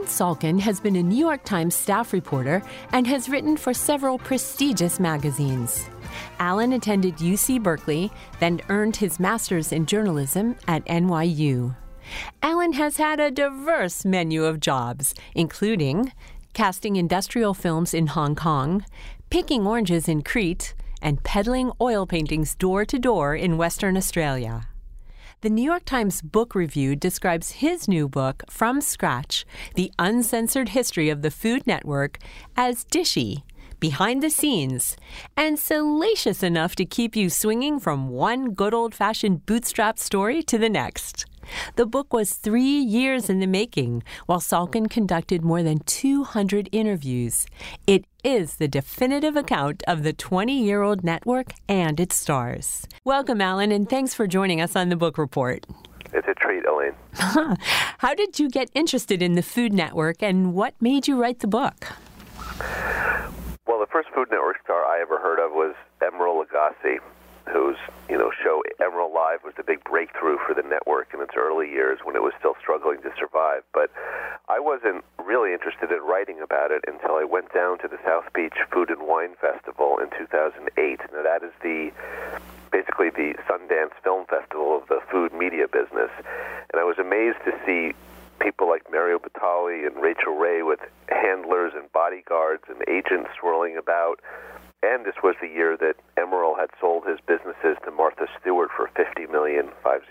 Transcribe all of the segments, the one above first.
Salkin has been a New York Times staff reporter and has written for several prestigious magazines. Alan attended UC Berkeley, then earned his master's in journalism at NYU. Alan has had a diverse menu of jobs, including casting industrial films in Hong Kong, picking oranges in Crete, and peddling oil paintings door to door in Western Australia. The New York Times Book Review describes his new book, From Scratch, The Uncensored History of the Food Network, as dishy, behind the scenes, and salacious enough to keep you swinging from one good old-fashioned bootstrap story to the next. The book was 3 years in the making, while Salkin conducted more than 200 interviews. It is the definitive account of the 20-year-old network and its stars. Welcome, Alan, and thanks for joining us on the Book Report. It's a treat, Elaine. How did you get interested in the Food Network, and what made you write the book? Well, the first Food Network star I ever heard of was Emeril Lagasse, whose show Emeril Live was the big breakthrough for the network in its early years when it was still struggling to survive. But I wasn't really interested in writing about it until I went down to the South Beach Food and Wine Festival in 2008. Now, that is basically the Sundance Film Festival of the food media business. And I was amazed to see people like Mario Batali and Rachel Ray with handlers and bodyguards and agents swirling about. And this was the year that Emeril had sold his businesses to Martha Stewart for $50 million.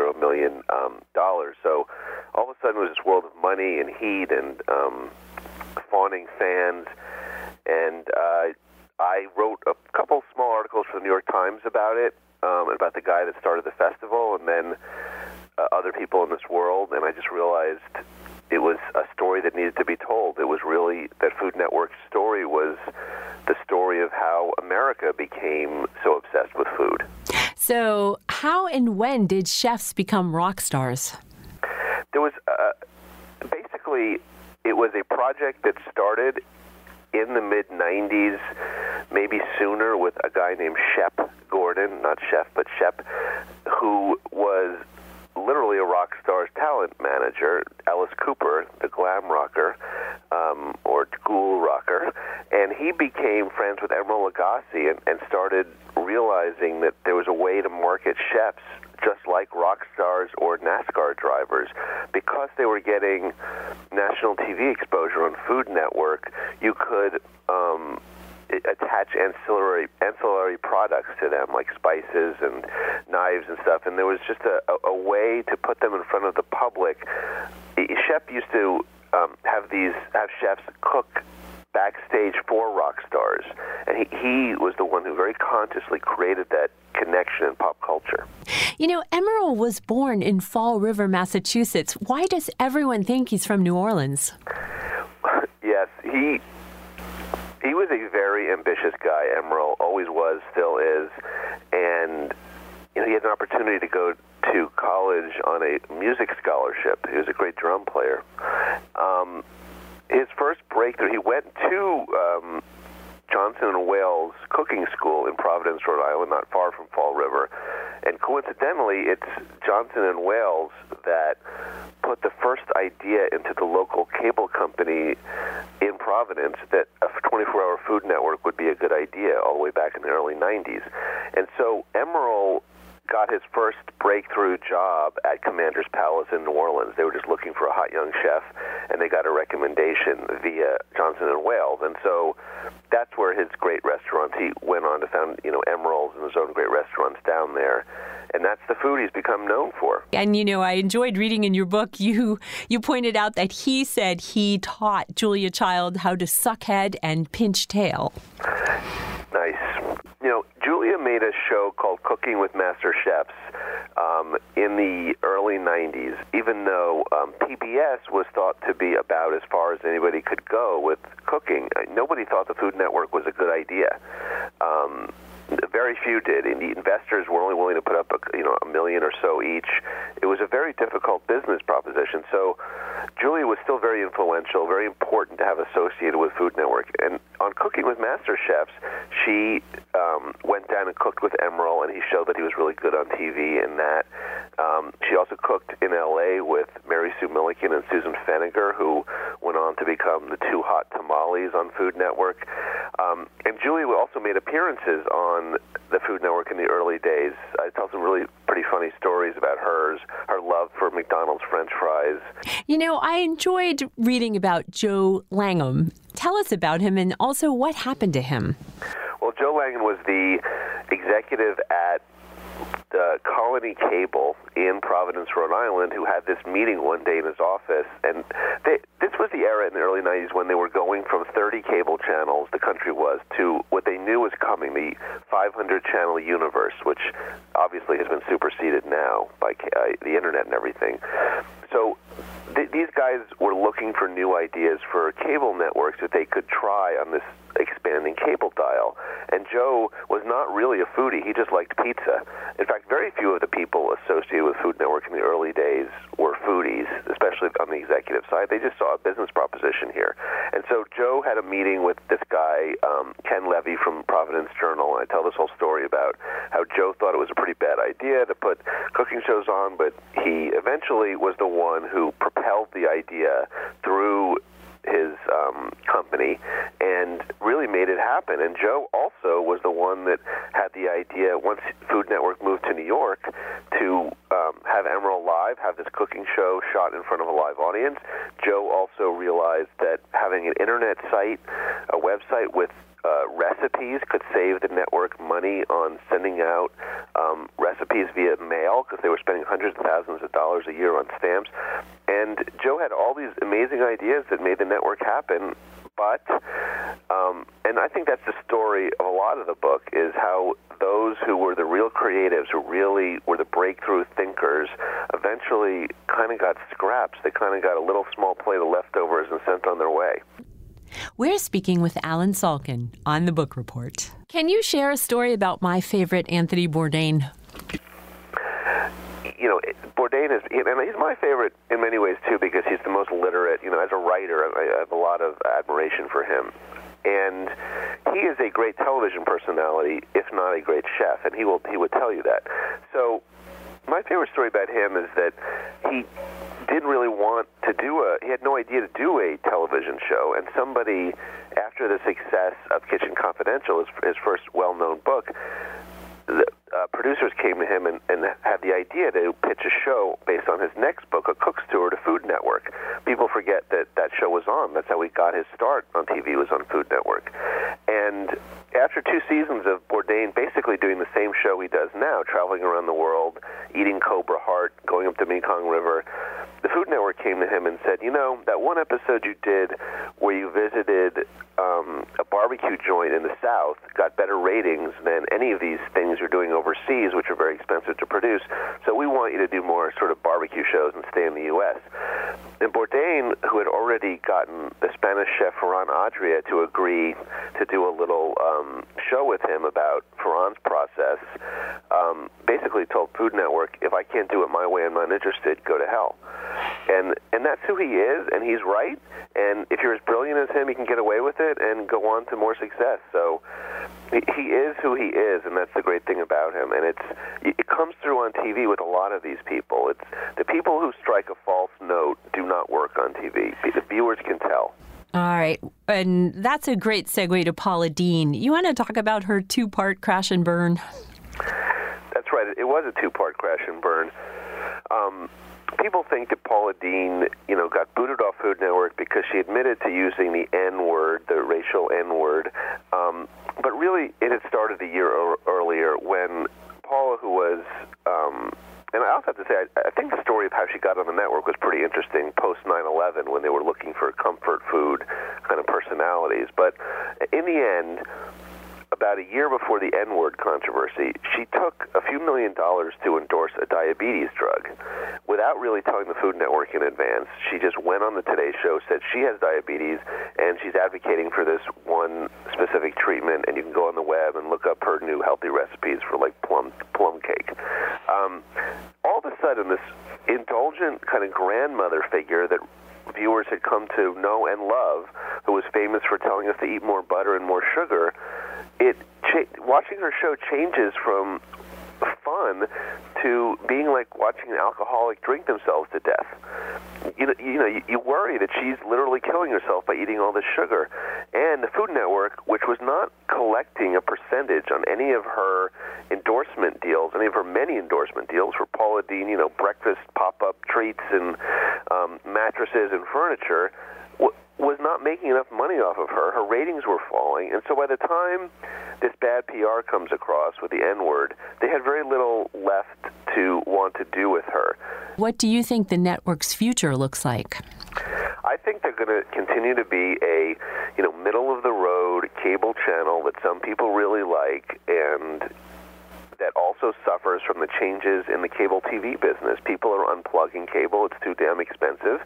So all of a sudden it was this world of money and heat and fawning fans. And I wrote a couple small articles for the New York Times about it, about the guy that started the festival, and then other people in this world. And I just realized it was a story that needed to be told. It was really, that Food Network's story was the story of how America became so obsessed with food. So how and when did chefs become rock stars? There was, basically, it was a project that started in the mid-'90s, maybe sooner, with a guy named Shep Gordon, not Chef, but Shep, who was literally a rock star's talent manager, Alice Cooper, the glam rocker, or ghoul rocker, and he became friends with Emeril Lagasse and started realizing that there was a way to market chefs just like rock stars or NASCAR drivers. Because they were getting national TV exposure on Food Network, you could attach ancillary products to them, like spices and knives and stuff, and there was just a way to put them in front of the public. Shep used to have chefs cook backstage for rock stars, and he was the one who very consciously created that connection in pop culture. Emeril was born in Fall River, Massachusetts. Why does everyone think he's from New Orleans? Yes, he was a very ambitious guy. Emeril always was, still is, and he had an opportunity to go to college on a music scholarship. He was a great drum player. His first breakthrough, he went to Johnson & Wales Cooking School in Providence, Rhode Island, not far from Fall River. And coincidentally, it's Johnson & Wales that put the first idea into the local cable company in Providence that a 24-hour Food Network would be a good idea all the way back in the early 90s. And so Emeril got his first breakthrough job at Commander's Palace in New Orleans. They were just looking for a hot young chef, and they got a recommendation via Johnson & Wales. And so that's where his great restaurants, he went on to found, Emeril's and his own great restaurants down there. And that's the food he's become known for. And, I enjoyed reading in your book, you pointed out that he said he taught Julia Child how to suck head and pinch tail. Nice. Julia made a show called Cooking with Master Chefs in the early 90s, even though PBS was thought to be about as far as anybody could go with cooking. Nobody thought the Food Network was a good idea. Very few did, and the investors were only willing to put up $1 million or so each. It was a very difficult business proposition. So Julia was still very influential, very important to have associated with Food Network. And on Cooking with Master Chefs, she went down and cooked with Emeril, and he showed that he was really good on TV in that. She also cooked in L.A. with Mary Sue Milliken and Susan Feniger, who went on to become the Too Hot Tamales on Food Network. And Julia also made appearances on the Food Network in the early days. I tell some really pretty funny stories about her love for McDonald's French fries. I enjoyed reading about Joe Langham. Tell us about him and also what happened to him. Well, Joe Langham was the executive at Colony Cable in Providence, Rhode Island, who had this meeting one day in his office. And this was the era in the early 90s when they were going from 30 cable channels, the country was, to what they knew was coming, the 500-channel universe, which obviously has been superseded now by the Internet and everything. So these guys were looking for new ideas for cable networks that they could try on this expanding cable dial. And Joe was not really a foodie. He just liked pizza. In fact, very few of the people associated with Food Network in the early days were foodies, especially on the executive side. They just saw a business proposition here. And so Joe had a meeting with this guy, Ken Levy from Providence Journal, and I tell this whole story about how Joe thought it was a pretty bad idea to put cooking shows on, but he eventually was the one who propelled the idea through his company and really made it happen. And Joe also was the one that had the idea, once Food Network moved to New York, to have Emerald Live, have this cooking show shot in front of a live audience. Joe also realized that having an internet site, a website with recipes, could save the network money on sending out recipes via mail, because they were spending hundreds of thousands of dollars a year on stamps. And Joe had all these amazing ideas that made the network happen, but, and I think that's the story of a lot of the book, is how those who were the real creatives, who really were the breakthrough thinkers, eventually kind of got scraps. They kind of got a little small plate of leftovers and sent on their way. We're speaking with Alan Salkin on The Book Report. Can you share a story about my favorite Anthony Bourdain? Bourdain is, and he's my favorite in many ways too, because he's the most literate. As a writer, I have a lot of admiration for him. And he is a great television personality, if not a great chef, and he would tell you that. So my favorite story about him is that he didn't really want to he had no idea to do a television show, and somebody, after the success of Kitchen Confidential, his first well-known book, the producers came to him and had the idea to pitch a show based on his next book, A Cook's Tour to Food Network. People forget that show was on. That's how he got his start on TV, was on Food Network. And after 2 seasons of Bourdain basically doing the same show he does now, traveling around the world, eating Cobra Heart, going up the Mekong River, the Food Network came to him and said, that one episode you did where you visited a barbecue joint in the South got better ratings than any of these things you're doing overseas, which are very expensive to produce. So we want you to do more sort of barbecue shows and stay in the U.S. And Bourdain, who had already gotten the Spanish chef Ferran Adria to agree to do a little show with him about Ferran's process, basically told Food Network, if I can't do it my way, I'm not interested, go to hell. And that's who he is, and he's right. And if you're as brilliant as him, you can get away with it and go on to more success. So he is who he is, and that's the great thing about him. And it comes through on TV with a lot of these people. It's the people who strike a false note do not work on TV. The viewers can tell. All right. And that's a great segue to Paula Deen. You want to talk about her 2-part Crash and Burn? That's right. It was a 2-part Crash and Burn. People think that Paula Deen, got booted off Food Network because she admitted to using the N-word, the racial N-word. But really, it had started a year earlier when Paula, who was, and I also have to say, I think the story of how she got on the network was pretty interesting post 9/11 when they were looking for comfort food kind of personalities. But in the end, about a year before the N-word controversy, she took a few $1 million to endorse a diabetes drug without really telling the Food Network in advance. She just went on the Today Show, said she has diabetes, and she's advocating for this one specific treatment, and you can go on the web and look up her new healthy recipes for, like, plum cake. All of a sudden, this indulgent kind of grandmother figure that viewers had come to know and love, who was famous for telling us to eat more butter and more sugar, watching her show changes from fun to being like watching an alcoholic drink themselves to death. You worry that she's literally killing herself by eating all this sugar. And the Food Network, which was not collecting a percentage on any of her endorsement deals, any of her many endorsement deals for Paula Deen, breakfast pop-up treats and mattresses and furniture, was not making enough money off of her. Her ratings were falling. And so by the time this bad PR comes across with the N-word, they had very little left to want to do with her. What do you think the network's future looks like? I think they're going to continue to be a, middle-of-the-road cable channel that some people really like, and that also suffers from the changes in the cable TV business. People are unplugging cable. It's too damn expensive.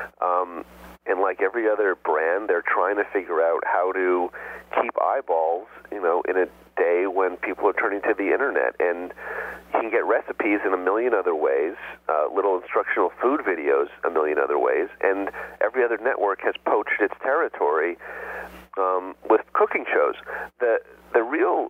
And like every other brand, they're trying to figure out how to keep eyeballs, in a day when people are turning to the internet. And you can get recipes in a million other ways, little instructional food videos a million other ways, and every other network has poached its territory with cooking shows. The real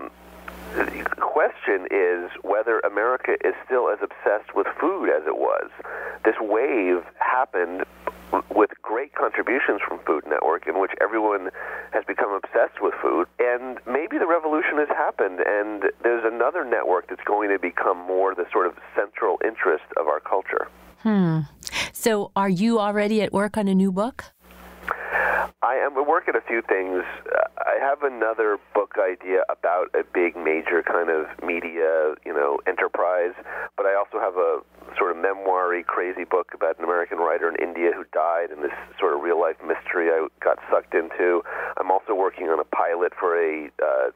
question is whether America is still as obsessed with food as it was. This wave happened with great contributions from Food Network, in which everyone has become obsessed with food, and maybe the revolution has happened, and there's another network that's going to become more the sort of central interest of our culture. So are you already at work on a new book? I am working a few things. I have another book idea about a big, major kind of media, enterprise, but I also have a sort of memoir-y, crazy book about an American writer in India who died, and this sort of real-life mystery I got sucked into. I'm also working on a pilot for a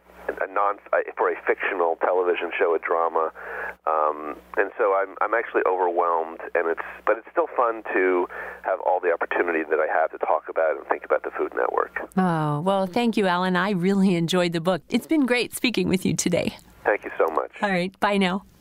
fictional television show, a drama, and so I'm actually overwhelmed, but it's still fun to have all the opportunity that I have to talk about and think about the Food Network. Oh, well, thank you, Alan. I really enjoyed the book. It's been great speaking with you today. Thank you so much. All right, bye now.